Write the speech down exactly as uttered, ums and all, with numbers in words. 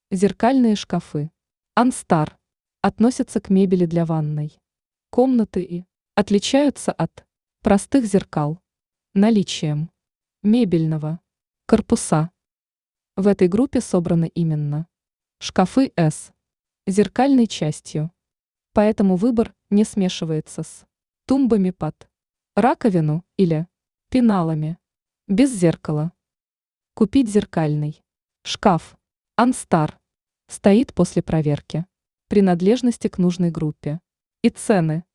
Зеркальные шкафы. Ансtar. Относятся к мебели для ванной. Комнаты и отличаются от простых зеркал наличием мебельного корпуса. В этой группе собраны именно шкафы с зеркальной частью. Поэтому выбор не смешивается с тумбами под раковину или пеналами без зеркала. Купить зеркальный шкаф Ансtar стоит после проверки принадлежности к нужной группе и цены